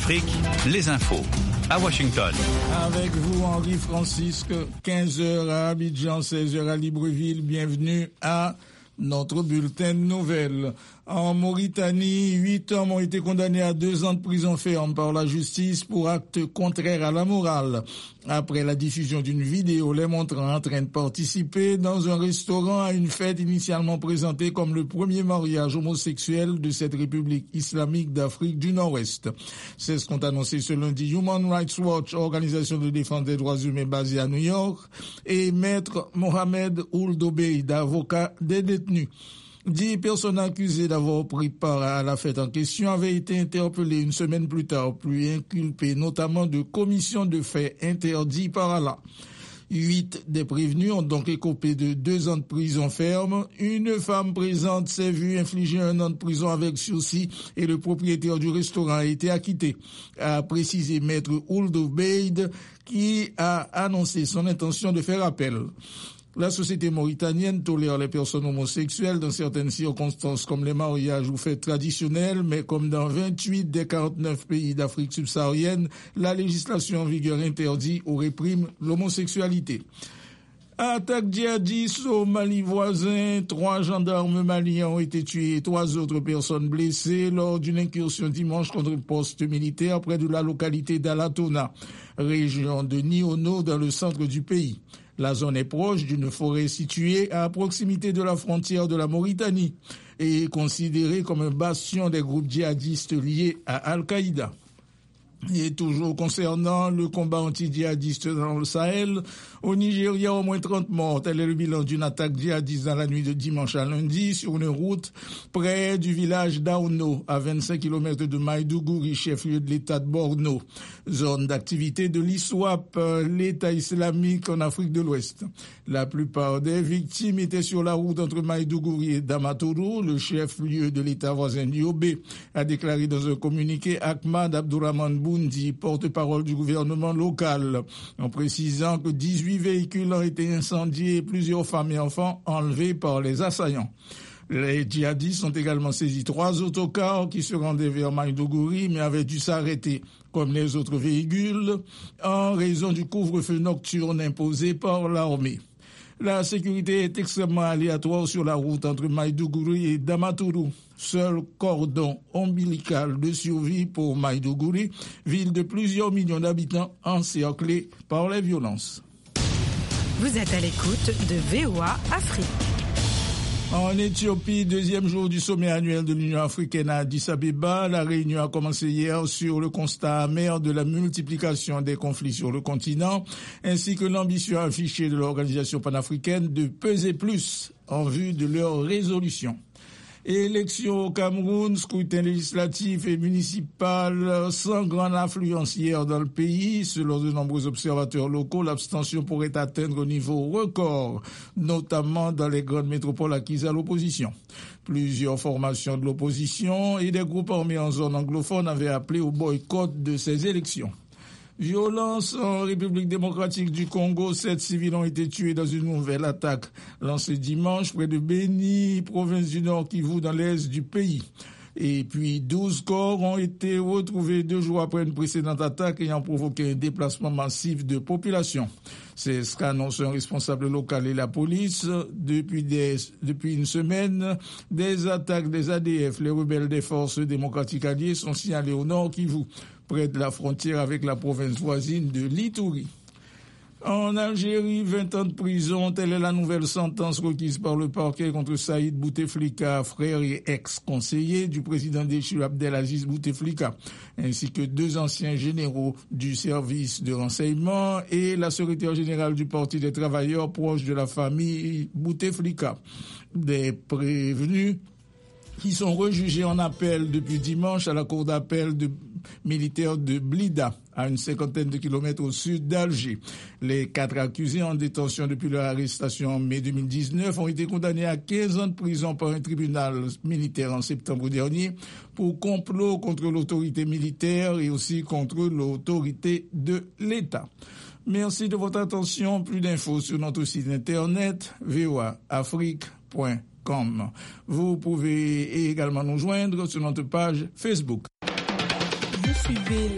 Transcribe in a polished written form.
Afrique, les infos. À Washington. Avec vous, Henri Francisque, 15h à Abidjan, 16h à Libreville. Bienvenue à notre bulletin de nouvelles. En Mauritanie, 8 hommes ont été condamnés à 2 ans de prison ferme par la justice pour actes contraires à la morale. Après la diffusion d'une vidéo les montrant en train de participer dans un restaurant à une fête initialement présentée comme le premier mariage homosexuel de cette République islamique d'Afrique du Nord-Ouest. C'est ce qu'ont annoncé ce lundi Human Rights Watch, organisation de défense des droits humains basée à New York, et Maître Mohamed Ould Obeid, avocat des détenus. 10 personnes accusées d'avoir pris part à la fête en question avaient été interpellées une semaine plus tard, puis inculpées notamment de commission de faits interdits par Allah. 8 des prévenus ont donc écopé de 2 ans de prison ferme. Une femme présente s'est vue infliger 1 an de prison avec sursis et le propriétaire du restaurant a été acquitté, a précisé Maître Ould Obeid, qui a annoncé son intention de faire appel. La société mauritanienne tolère les personnes homosexuelles dans certaines circonstances comme les mariages ou fêtes traditionnelles, mais comme dans 28 des 49 pays d'Afrique subsaharienne, la législation en vigueur interdit ou réprime l'homosexualité. Attaque djihadiste au Mali voisin, 3 gendarmes maliens ont été tués et 3 autres personnes blessées lors d'une incursion dimanche contre un poste militaire près de la localité d'Alatona, région de Niono dans le centre du pays. La zone est proche d'une forêt située à proximité de la frontière de la Mauritanie et est considérée comme un bastion des groupes djihadistes liés à Al-Qaïda. Et toujours concernant le combat anti-djihadiste dans le Sahel, au Nigeria, au moins 30 morts. Tel est le bilan d'une attaque djihadiste dans la nuit de dimanche à lundi sur une route près du village d'Aouno, à 25 km de Maïdougouri, chef-lieu de l'État de Borno, zone d'activité de l'ISWAP, l'État islamique en Afrique de l'Ouest. La plupart des victimes étaient sur la route entre Maïdougouri et Damaturu. Le chef-lieu de l'État voisin Niobé a déclaré dans un communiqué Ahmad Abdourahmane Boundi, porte-parole du gouvernement local, en précisant que 18 véhicules ont été incendiés et plusieurs femmes et enfants enlevés par les assaillants. Les djihadistes ont également saisi 3 autocars qui se rendaient vers Maïdougouri mais avaient dû s'arrêter, comme les autres véhicules, en raison du couvre-feu nocturne imposé par l'armée. La sécurité est extrêmement aléatoire sur la route entre Maïdougouri et Damaturu. Seul cordon ombilical de survie pour Maïdougouri, ville de plusieurs millions d'habitants encerclée par les violences. Vous êtes à l'écoute de VOA Afrique. En Éthiopie, 2e jour du sommet annuel de l'Union africaine à Addis Abeba, la réunion a commencé hier sur le constat amer de la multiplication des conflits sur le continent, ainsi que l'ambition affichée de l'organisation panafricaine de peser plus en vue de leur résolution. Élections au Cameroun, scrutin législatif et municipal sans grande influence hier dans le pays. Selon de nombreux observateurs locaux, l'abstention pourrait atteindre un niveau record, notamment dans les grandes métropoles acquises à l'opposition. Plusieurs formations de l'opposition et des groupes armés en zone anglophone avaient appelé au boycott de ces élections. Violence en République démocratique du Congo, 7 civils ont été tués dans une nouvelle attaque lancée dimanche près de Beni, province du Nord Kivu, dans l'est du pays. Et puis 12 corps ont été retrouvés 2 jours après une précédente attaque ayant provoqué un déplacement massif de population. C'est ce qu'annonce un responsable local et la police. Depuis une semaine, des attaques des ADF, les rebelles des forces démocratiques alliées, sont signalés au Nord Kivu, près de la frontière avec la province voisine de l'Ituri. En Algérie, 20 ans de prison, telle est la nouvelle sentence requise par le parquet contre Saïd Bouteflika, frère et ex-conseiller du président déchu Abdelaziz Bouteflika, ainsi que 2 anciens généraux du service de renseignement et la secrétaire générale du Parti des travailleurs proche de la famille Bouteflika. Des prévenus qui sont rejugés en appel depuis dimanche à la cour d'appel militaire de Blida, à une 50aine de kilomètres au sud d'Alger. Les 4 accusés en détention depuis leur arrestation en mai 2019 ont été condamnés à 15 ans de prison par un tribunal militaire en septembre dernier pour complot contre l'autorité militaire et aussi contre l'autorité de l'État. Merci de votre attention. Plus d'infos sur notre site internet voaafrique.com. Vous pouvez également nous joindre sur notre page Facebook. Vous suivez